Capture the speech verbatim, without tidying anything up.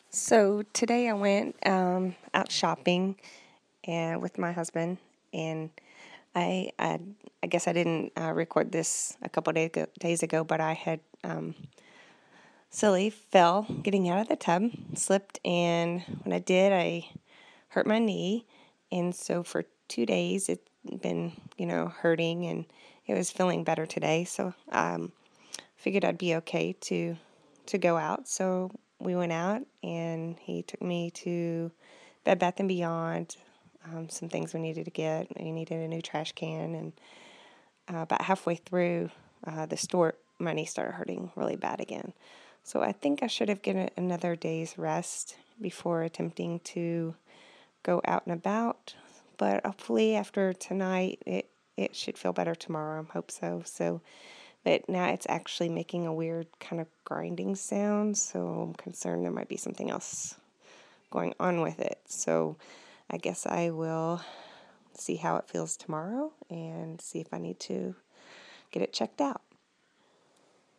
So today I went um, out shopping and with my husband, and I I, I guess I didn't uh, record this a couple days ago, days ago, but I had um, silly fell getting out of the tub, slipped, and when I did, I hurt my knee, and so for two days it's been you know hurting, and it was feeling better today. So um, figured I'd be okay to to go out. So we went out, and he took me to Bed Bath and Beyond. Um, some things we needed to get. We needed a new trash can, and uh, about halfway through uh, the store, my knee started hurting really bad again. So I think I should have given it another day's rest before attempting to go out and about. But hopefully after tonight, it it should feel better tomorrow. I hope so. So but now it's actually making a weird kind of grinding sound, so I'm concerned there might be something else going on with it. So I guess I will see how it feels tomorrow and see if I need to get it checked out.